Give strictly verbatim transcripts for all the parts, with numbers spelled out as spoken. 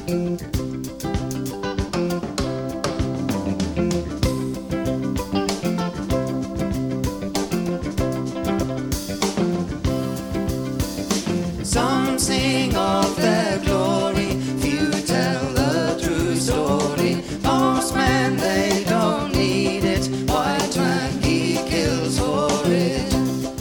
Some sing of their glory, few tell the true story. Most men, they don't need it, white man, he kills for it.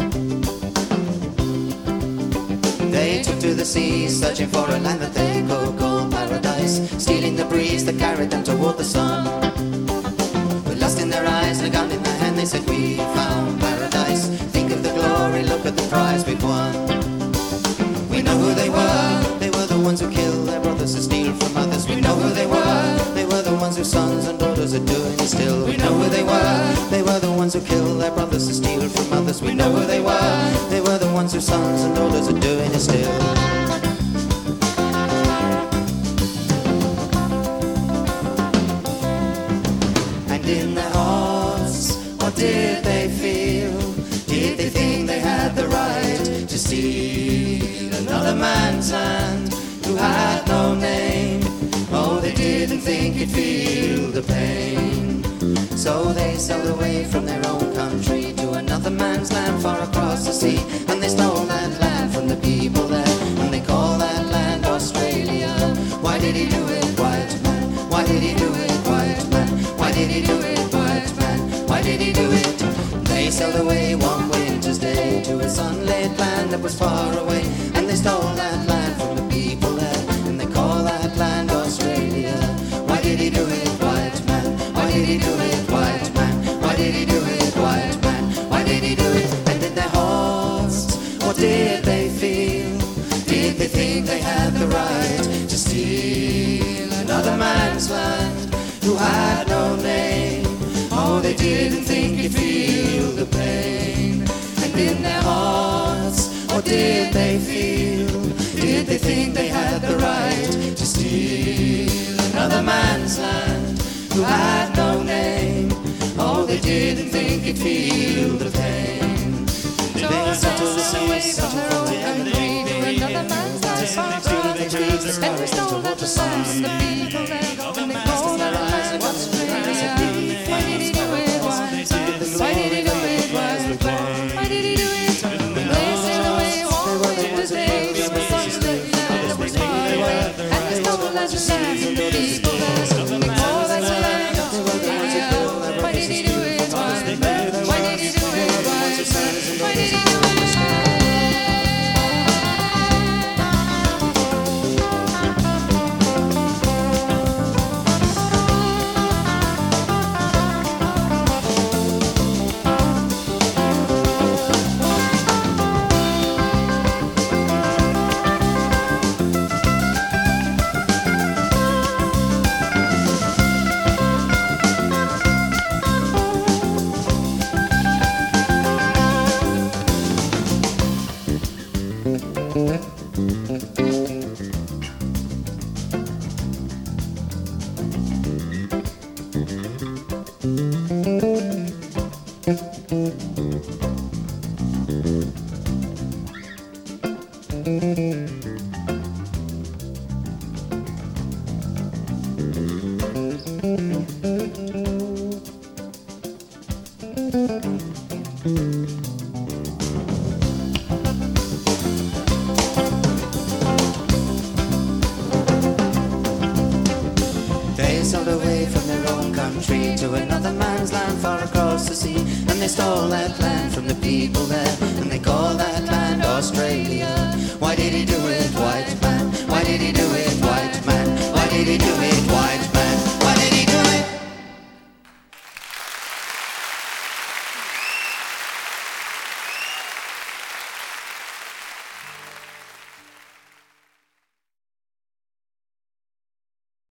They took to the seas, searching for a land that they could call paradise, stealing the breeze that carried them toward the sun. With lust in their eyes and a gun in their hand, they said, we found paradise. Think of the glory, look at the prize we've won. We know who they were, they were the ones who killed their brothers and steal from others. We know who they were, they were the ones whose sons and daughters are doing it still. We know who they were, they were the ones who killed their brothers and steal from others. We know who they were, they were the ones whose sons and daughters are doing it still. And in their hearts, what did they feel? Did they think they had the right to steal another man's land who had no name? Oh, they didn't think he'd feel the pain. So they sailed away from their own country to another man's land far across the sea. And they stole that land from the people there, and they call that land Australia. Why did he do it, white man? Why did he do it, white man? Why did he do it, white man? Why did he do it? They sailed away one winter's day to a sunlit land that was far away, and they stole that land from the people there, and they call that land Australia. Why did he do it, white man? Why did he do it, white man? Why did he do it, white man? Why did he do it? And in their hearts, what did they feel? Did they think they had the right to steal another man's land who had no name? Oh, they didn't think he'd feel the pain. And in their hearts, what did they feel? Did they think they had the right to steal another man's land who had no name? Oh, they didn't think he'd feel the pain. They settled the seas, searching for the country to another man's land far across the trees. And they stole that land from the people there, and they called that land Australia. Why did he do it, white man? Why did he do it, white man? Why did he do it? They sailed away one winter's day to a sunlit land that was far away, and they stole that land from the people there, and they called that land Australia. Why did he do it, white man? Why did he do it, white man? Why did he do it? They sailed away from their own country to another man's land far across the sea, and they stole that land from the people there, and they call that land Australia.